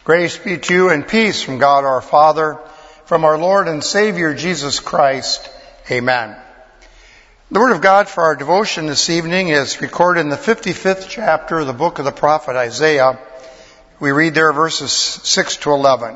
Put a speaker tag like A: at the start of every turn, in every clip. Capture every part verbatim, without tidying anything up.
A: Grace be to you and peace from God our Father, from our Lord and Savior Jesus Christ. Amen. The Word of God for our devotion this evening is recorded in the fifty-fifth chapter of the book of the prophet Isaiah. We read there verses six to eleven.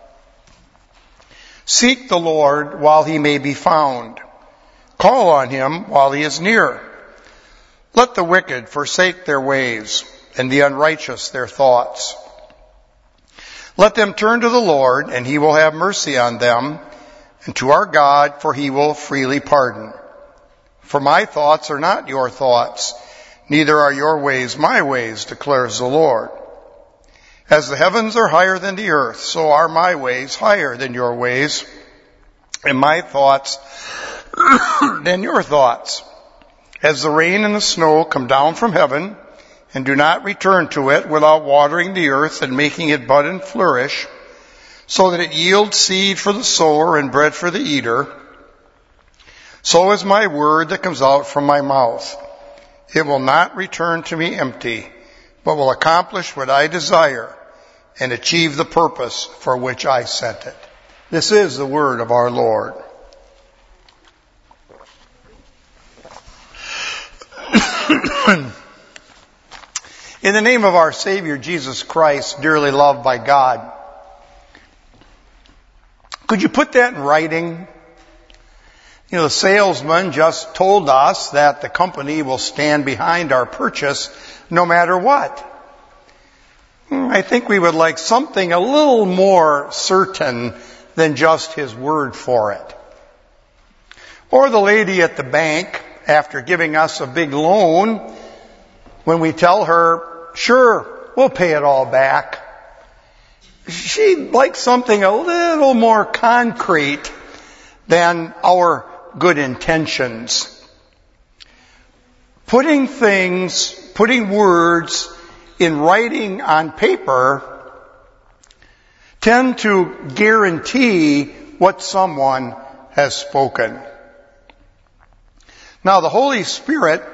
A: Seek the Lord while he may be found. Call on him while he is near. Let the wicked forsake their ways, and the unrighteous their thoughts. Let them turn to the Lord, and he will have mercy on them, and to our God, for he will freely pardon. For my thoughts are not your thoughts, neither are your ways my ways, declares the Lord. As the heavens are higher than the earth, so are my ways higher than your ways, and my thoughts than your thoughts. As the rain and the snow come down from heaven, and do not return to it without watering the earth and making it bud and flourish, so that it yields seed for the sower and bread for the eater, so is my word that comes out from my mouth. It will not return to me empty, but will accomplish what I desire and achieve the purpose for which I sent it. This is the word of our Lord. In the name of our Savior, Jesus Christ, dearly loved by God, could you put that in writing? You know, the salesman just told us that the company will stand behind our purchase no matter what. I think we would like something a little more certain than just his word for it. Or the lady at the bank, after giving us a big loan, when we tell her, sure, we'll pay it all back, she'd like something a little more concrete than our good intentions. Putting things, putting words in writing on paper tend to guarantee what someone has spoken. Now, the Holy Spirit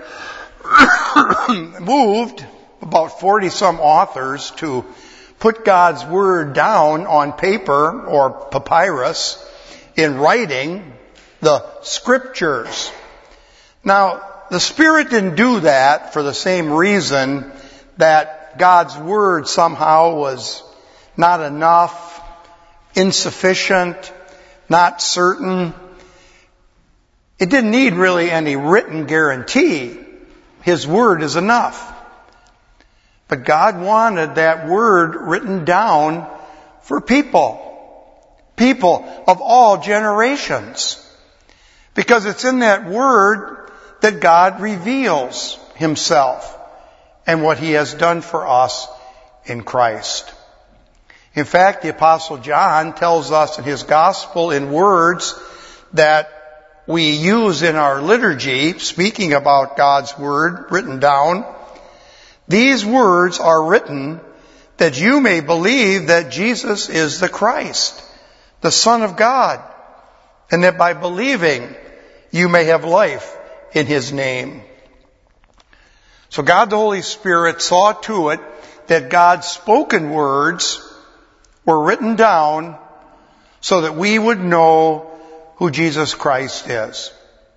A: moved about forty some authors to put God's word down on paper or papyrus in writing, the scriptures. Now, the Spirit didn't do that for the same reason that God's word somehow was not enough, insufficient, not certain. It didn't need really any written guarantee. His word is enough. But God wanted that word written down for people. People of all generations. Because it's in that word that God reveals himself and what he has done for us in Christ. In fact, the Apostle John tells us in his gospel in words that we use in our liturgy, speaking about God's word written down, these words are written that you may believe that Jesus is the Christ, the Son of God, and that by believing you may have life in his name. So God the Holy Spirit saw to it that God's spoken words were written down so that we would know who Jesus Christ is.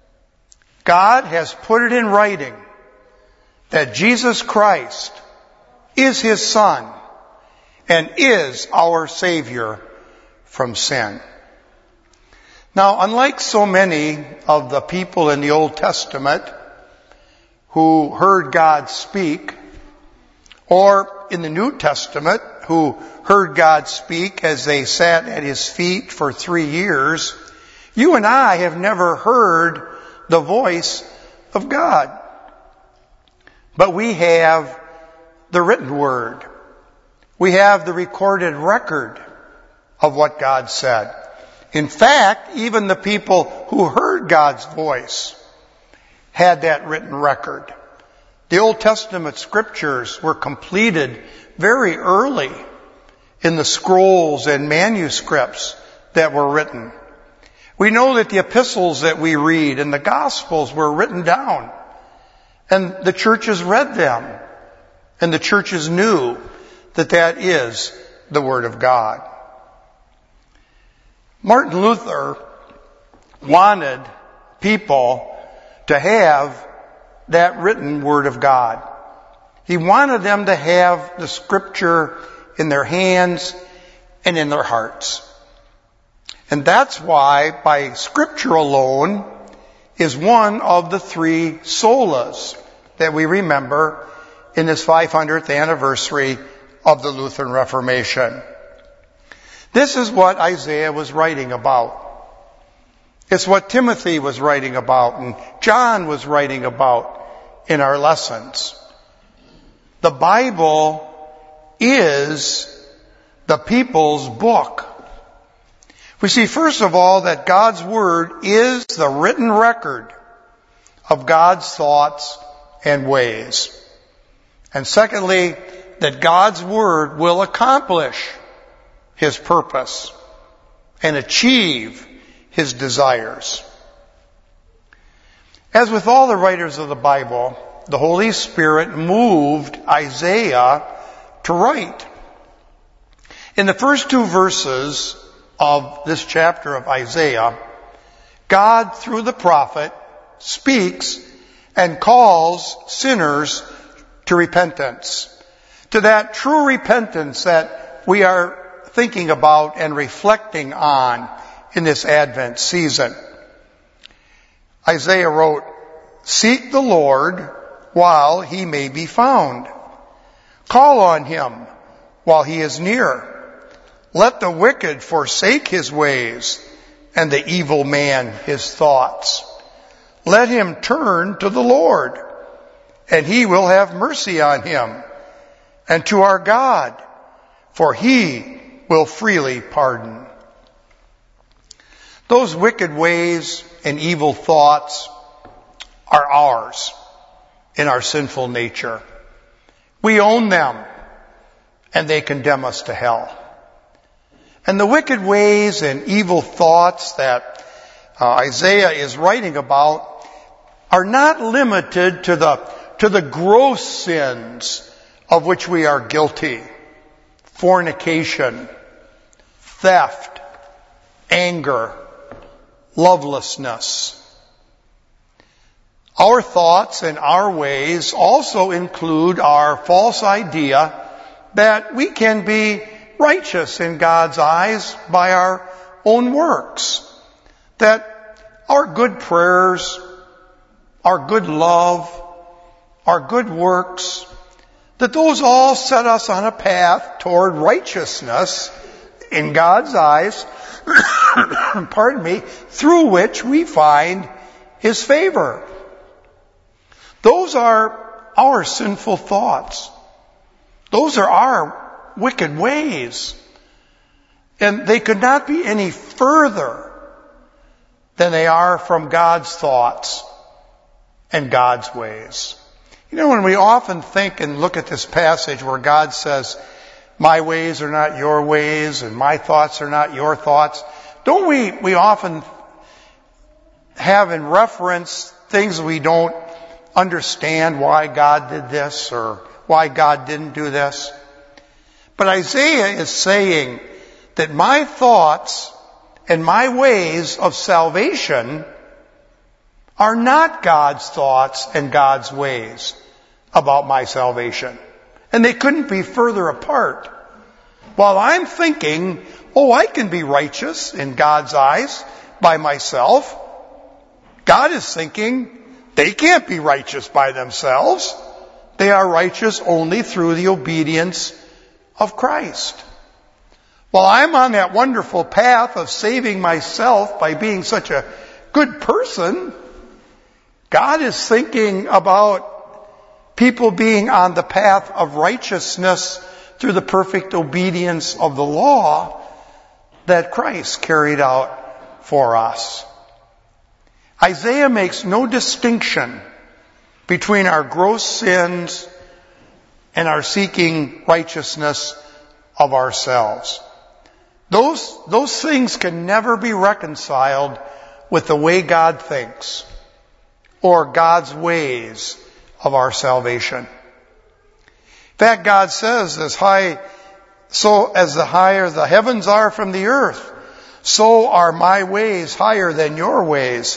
A: God has put it in writing that Jesus Christ is his Son and is our Savior from sin. Now, unlike so many of the people in the Old Testament who heard God speak, or in the New Testament who heard God speak as they sat at his feet for three years, you and I have never heard the voice of God. But we have the written word. We have the recorded record of what God said. In fact, even the people who heard God's voice had that written record. The Old Testament scriptures were completed very early in the scrolls and manuscripts that were written. We know that the epistles that we read and the gospels were written down, and the churches read them, and the churches knew that that is the Word of God. Martin Luther wanted people to have that written Word of God. He wanted them to have the Scripture in their hands and in their hearts. And that's why, by Scripture alone, is one of the three solas that we remember in this five hundredth anniversary of the Lutheran Reformation. This is what Isaiah was writing about. It's what Timothy was writing about and John was writing about in our lessons. The Bible is the people's book. We see, first of all, that God's Word is the written record of God's thoughts and ways. And secondly, that God's Word will accomplish His purpose and achieve His desires. As with all the writers of the Bible, the Holy Spirit moved Isaiah to write. In the first two verses of this chapter of Isaiah, God, through the prophet, speaks and calls sinners to repentance, to that true repentance that we are thinking about and reflecting on in this Advent season. Isaiah wrote, "Seek the Lord while He may be found. Call on Him while He is near. Let the wicked forsake his ways, and the evil man his thoughts. Let him turn to the Lord, and He will have mercy on him, and to our God, for He will freely pardon." Those wicked ways and evil thoughts are ours in our sinful nature. We own them, and they condemn us to hell. And the wicked ways and evil thoughts that uh, Isaiah is writing about are not limited to the, to the gross sins of which we are guilty. Fornication, theft, anger, lovelessness. Our thoughts and our ways also include our false idea that we can be righteous in God's eyes by our own works. That our good prayers, our good love, our good works, that those all set us on a path toward righteousness in God's eyes, pardon me, through which we find His favor. Those are our sinful thoughts. Those are our wicked ways. And they could not be any further than they are from God's thoughts and God's ways. You know, when we often think and look at this passage where God says, "My ways are not your ways and my thoughts are not your thoughts," don't we, we often have in reference things we don't understand why God did this or why God didn't do this? But Isaiah is saying that my thoughts and my ways of salvation are not God's thoughts and God's ways about my salvation. And they couldn't be further apart. While I'm thinking, oh, I can be righteous in God's eyes by myself, God is thinking they can't be righteous by themselves. They are righteous only through the obedience of Christ. While I'm on that wonderful path of saving myself by being such a good person, God is thinking about people being on the path of righteousness through the perfect obedience of the law that Christ carried out for us. Isaiah makes no distinction between our gross sins and our seeking righteousness of ourselves. Those, those things can never be reconciled with the way God thinks or God's ways of our salvation. In fact, God says, as high So as the higher the heavens are from the earth, so are my ways higher than your ways.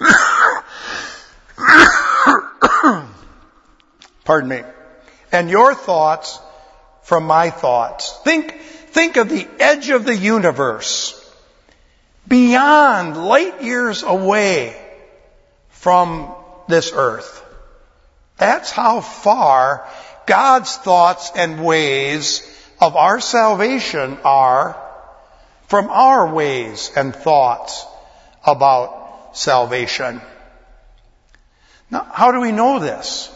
A: Pardon me. And your thoughts from my thoughts. Think, think of the edge of the universe, beyond, light years away from this earth. That's how far God's thoughts and ways of our salvation are from our ways and thoughts about salvation. Now, how do we know this?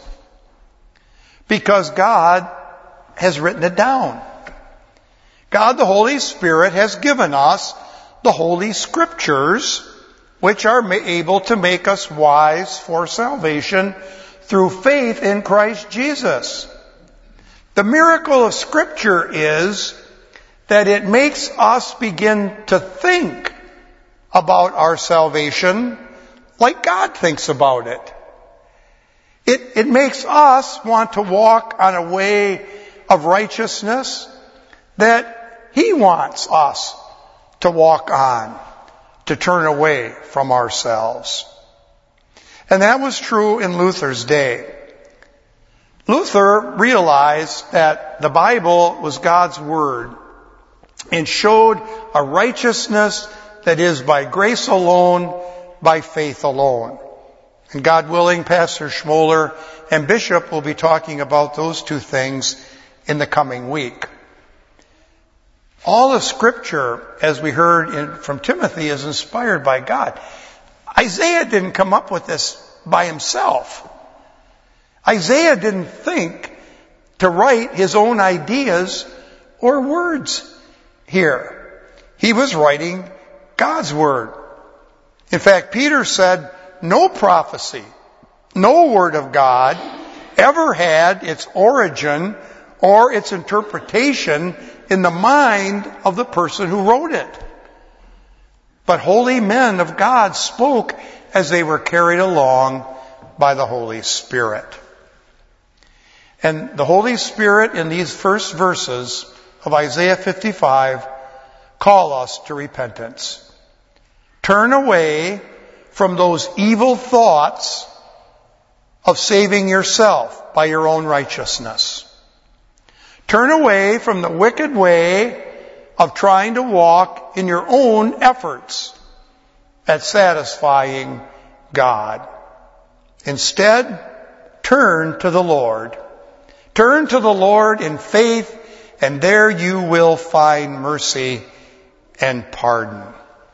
A: Because God has written it down. God, the Holy Spirit, has given us the Holy Scriptures, which are able to make us wise for salvation through faith in Christ Jesus. The miracle of Scripture is that it makes us begin to think about our salvation like God thinks about it. It, it makes us want to walk on a way of righteousness that He wants us to walk on, to turn away from ourselves. And that was true in Luther's day. Luther realized that the Bible was God's Word and showed a righteousness that is by grace alone, by faith alone. And God willing, Pastor Schmoller and Bishop will be talking about those two things in the coming week. All of Scripture, as we heard in, from Timothy, is inspired by God. Isaiah didn't come up with this by himself. Isaiah didn't think to write his own ideas or words here. He was writing God's Word. In fact, Peter said, no prophecy, no word of God ever had its origin or its interpretation in the mind of the person who wrote it. But holy men of God spoke as they were carried along by the Holy Spirit. And the Holy Spirit in these first verses of Isaiah fifty-five call us to repentance. Turn away from those evil thoughts of saving yourself by your own righteousness. Turn away from the wicked way of trying to walk in your own efforts at satisfying God. Instead, turn to the Lord. Turn to the Lord in faith, and there you will find mercy and pardon.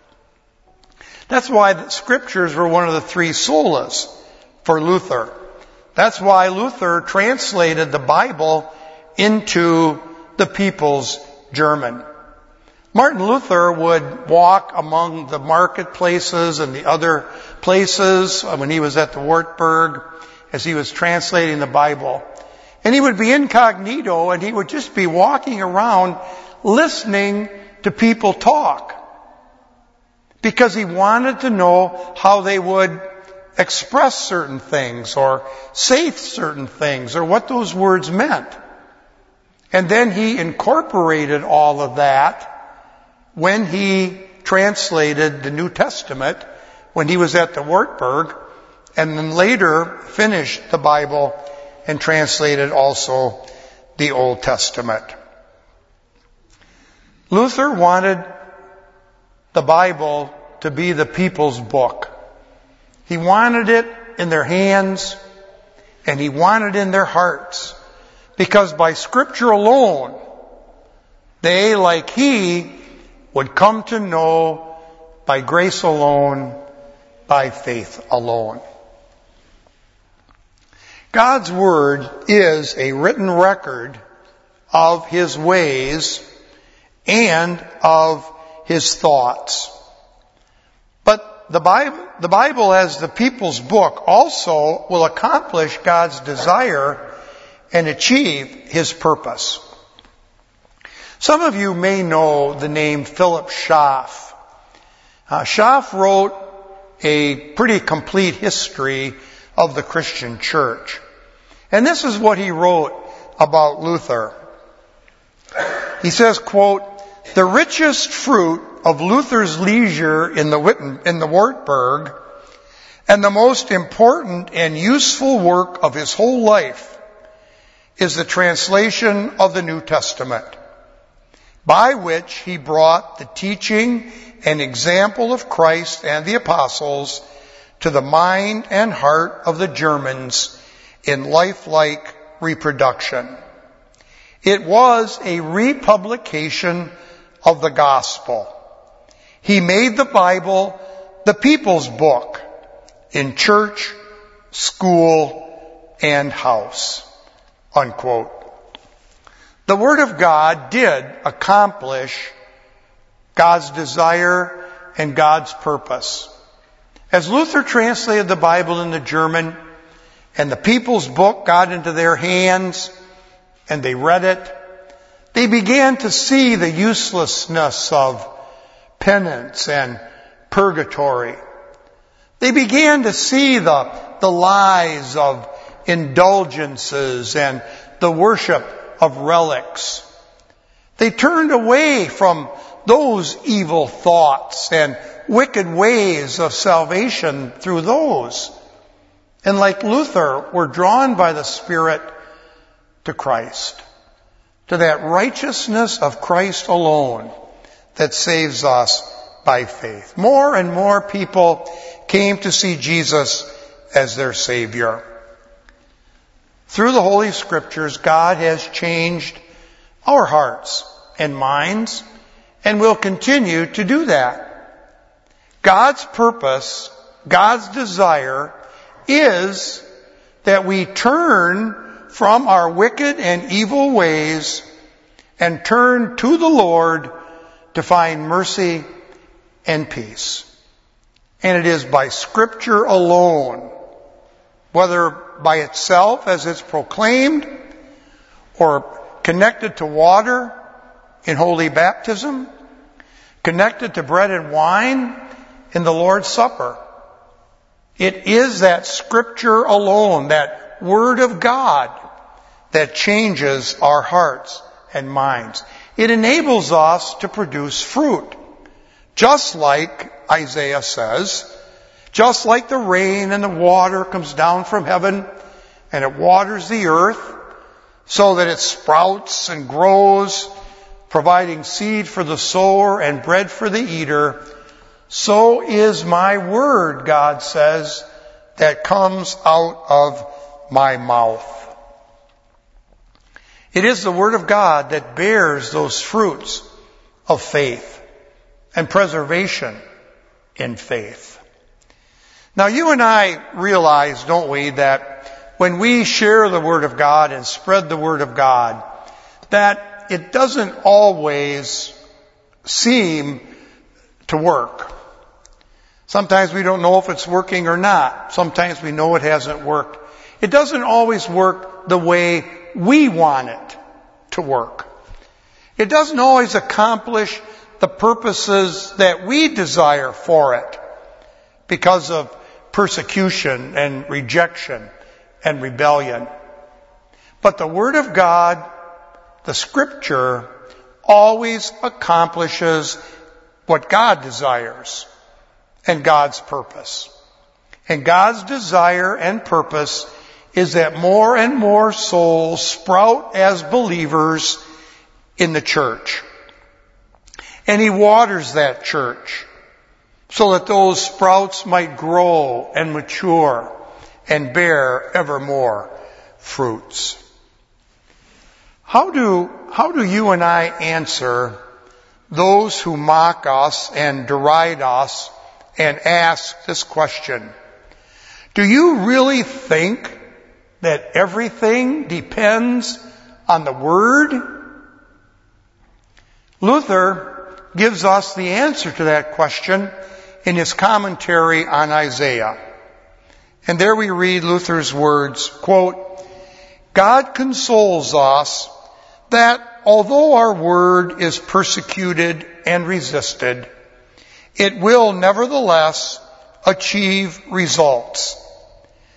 A: That's why the Scriptures were one of the three solas for Luther. That's why Luther translated the Bible into the people's German. Martin Luther would walk among the marketplaces and the other places when he was at the Wartburg as he was translating the Bible. And he would be incognito and he would just be walking around listening to people talk. Because he wanted to know how they would express certain things or say certain things or what those words meant. And then he incorporated all of that when he translated the New Testament when he was at the Wartburg, and then later finished the Bible and translated also the Old Testament. Luther wanted the Bible to be the people's book. He wanted it in their hands and he wanted it in their hearts. Because by Scripture alone, they, like he, would come to know by grace alone, by faith alone. God's Word is a written record of His ways and of His thoughts. But the Bible, the Bible as the people's book also will accomplish God's desire and achieve His purpose. Some of you may know the name Philip Schaff. Uh, Schaff wrote a pretty complete history of the Christian church. And this is what he wrote about Luther. He says, quote, "The richest fruit of Luther's leisure in the Witten, in the Wartburg, and the most important and useful work of his whole life is the translation of the New Testament, by which he brought the teaching and example of Christ and the apostles to the mind and heart of the Germans in lifelike reproduction. It was a republication of the gospel. He made the Bible the people's book in church, school, and house." Unquote. The Word of God did accomplish God's desire and God's purpose. As Luther translated the Bible into German and the people's book got into their hands and they read it, they began to see the uselessness of penance and purgatory. They began to see the, the lies of indulgences and the worship of relics. They turned away from those evil thoughts and wicked ways of salvation through those. And like Luther, were drawn by the Spirit to Christ, to that righteousness of Christ alone that saves us by faith. More and more people came to see Jesus as their Savior. Through the Holy Scriptures, God has changed our hearts and minds and will continue to do that. God's purpose, God's desire is that we turn from our wicked and evil ways and turn to the Lord to find mercy and peace. And it is by Scripture alone, whether by itself as it's proclaimed or connected to water in holy baptism, connected to bread and wine in the Lord's Supper. It is that Scripture alone, that Word of God, that changes our hearts and minds. It enables us to produce fruit, just like Isaiah says, just like the rain and the water comes down from heaven and it waters the earth so that it sprouts and grows, providing seed for the sower and bread for the eater. So is my word, God says, that comes out of my mouth. It is the Word of God that bears those fruits of faith and preservation in faith. Now you and I realize, don't we, that when we share the Word of God and spread the Word of God, that it doesn't always seem to work. Sometimes we don't know if it's working or not. Sometimes we know it hasn't worked. It doesn't always work the way we want it to work. It doesn't always accomplish the purposes that we desire for it because of persecution and rejection and rebellion. But the Word of God, the Scripture, always accomplishes what God desires and God's purpose. And God's desire and purpose is that more and more souls sprout as believers in the church. And He waters that church so that those sprouts might grow and mature and bear ever more fruits. How do, how do you and I answer those who mock us and deride us and ask this question? Do you really think that everything depends on the Word? Luther gives us the answer to that question in his commentary on Isaiah. And there we read Luther's words, quote, "God consoles us that although our word is persecuted and resisted, it will nevertheless achieve results,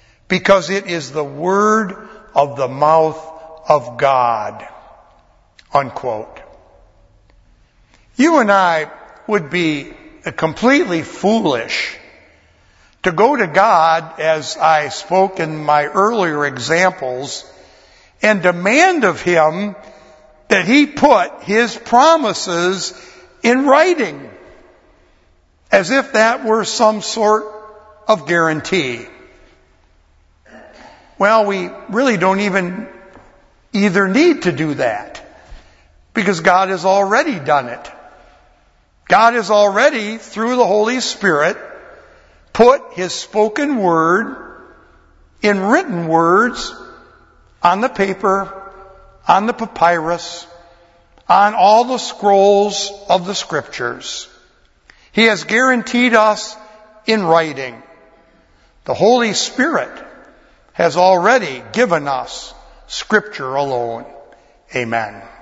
A: because it is the word of the mouth of God." Unquote. You and I would be completely foolish to go to God, as I spoke in my earlier examples, and demand of Him that He put His promises in writing, as if that were some sort of guarantee. Well, we really don't even either need to do that, because God has already done it. God has already, through the Holy Spirit, put His spoken word in written words on the paper, on the papyrus, on all the scrolls of the Scriptures. He has guaranteed us in writing. The Holy Spirit has already given us Scripture alone. Amen.